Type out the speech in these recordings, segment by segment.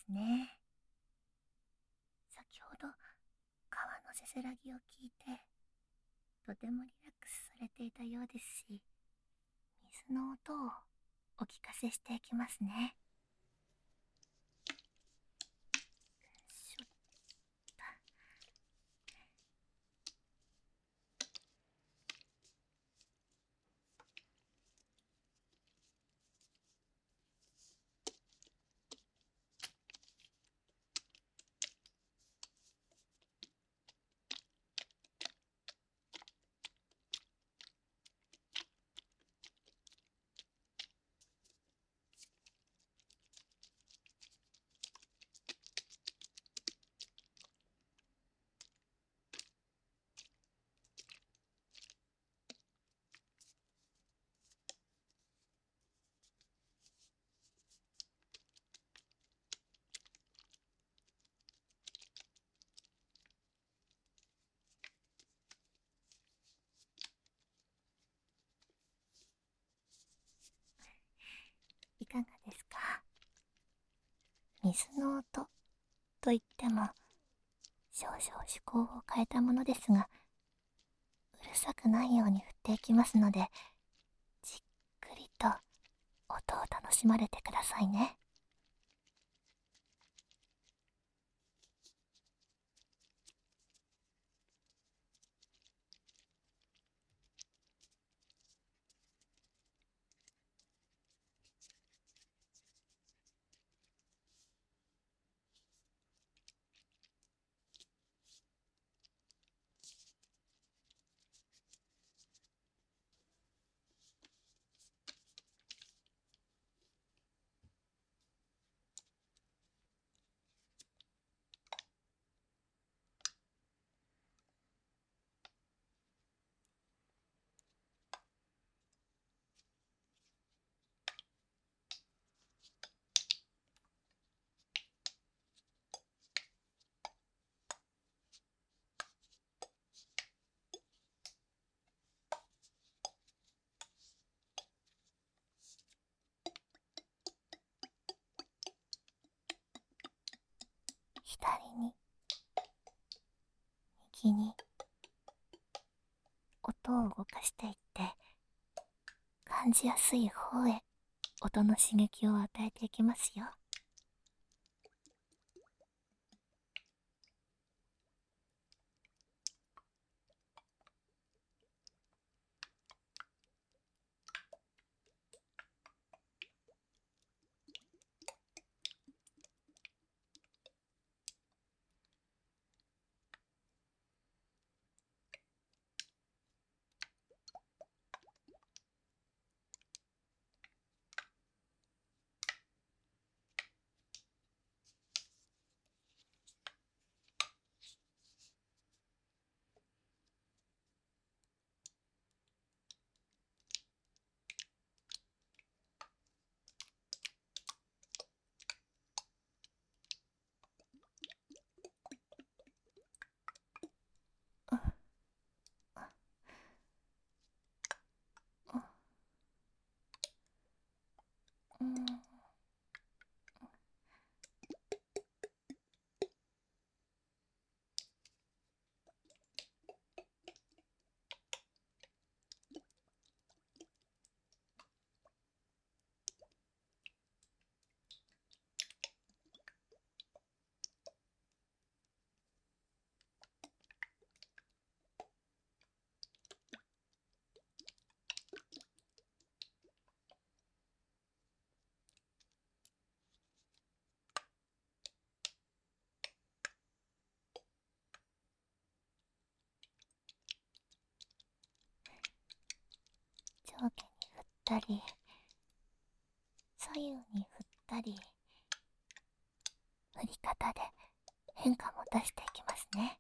ですね。先ほど川のせせらぎを聞いて、とてもリラックスされていたようですし、水の音をお聞かせしていきますね。しょいかがですか？水の音といっても少々趣向を変えたものですが、うるさくないように振っていきますので、じっくりと音を楽しまれてくださいね。左に右に音を動かしていって、感じやすい方へ音の刺激を与えていきますよ。うん。上下に振ったり、左右に振ったり、振り方で変化も出していきますね。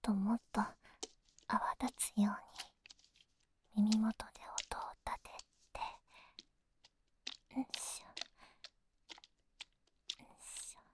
ともっと泡立つように耳元で音を立てて、んしょんしょ、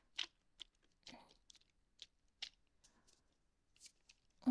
うん。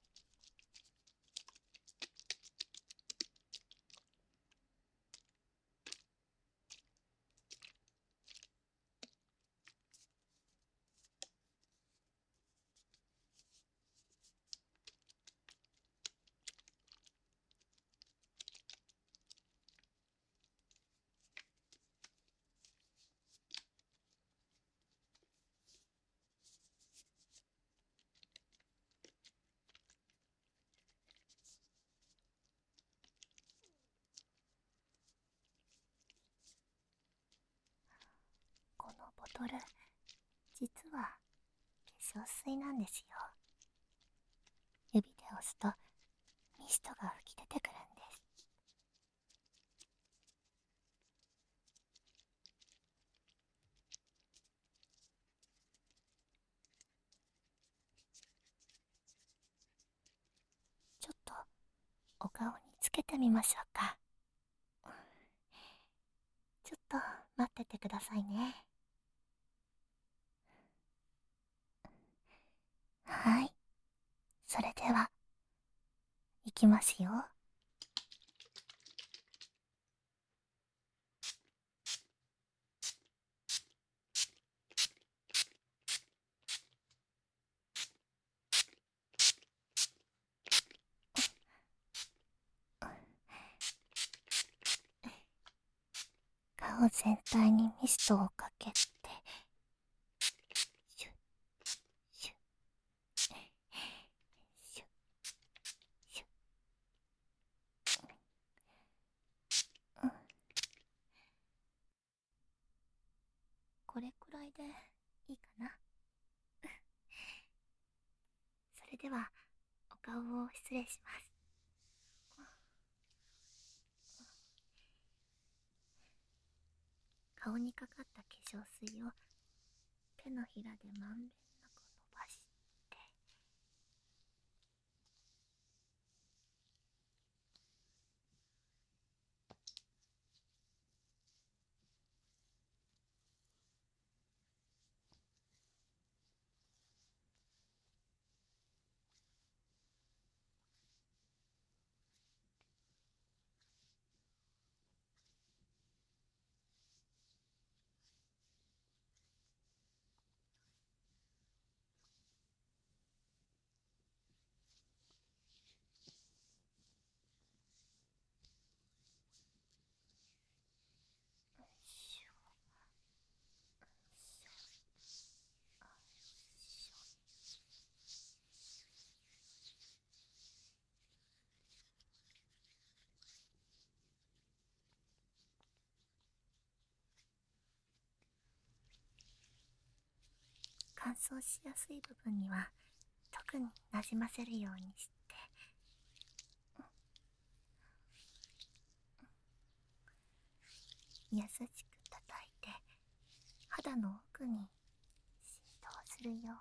このボトル、実は化粧水なんですよ。指で押すとミストが吹き出てくるんです。ちょっとお顔につけてみましょうか。ちょっと待っててくださいね。はい。それでは、いきますよ。顔全体にミストをかけて、シュッシュッシュッシュッ、うん、これくらいでいいかな。それではお顔を失礼します。顔にかかった化粧水を手のひらでまんべんなく伸ばして、シュッ乾燥しやすい部分には特になじませるようにして、優しく叩いて肌の奥に浸透するよう。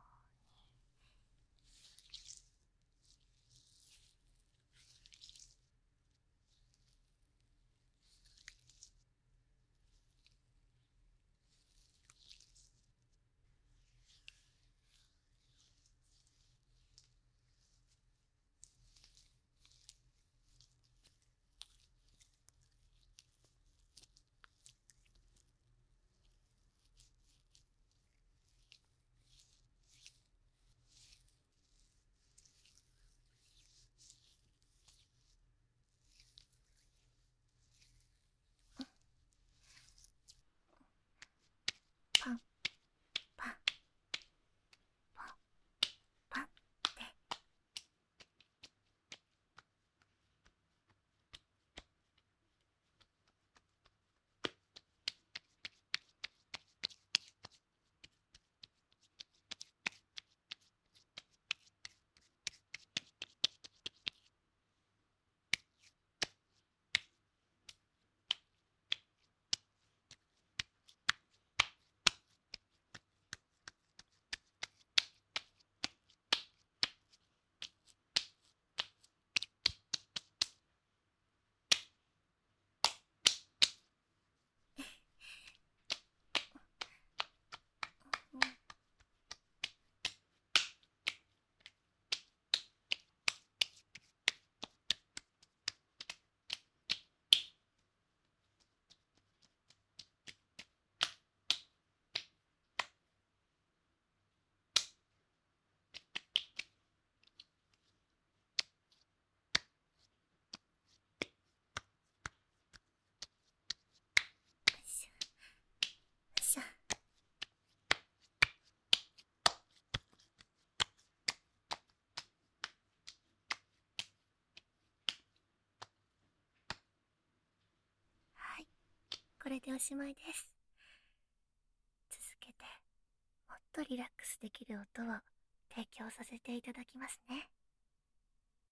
これでおしまいです。続けて、もっとリラックスできる音を提供させていただきますね。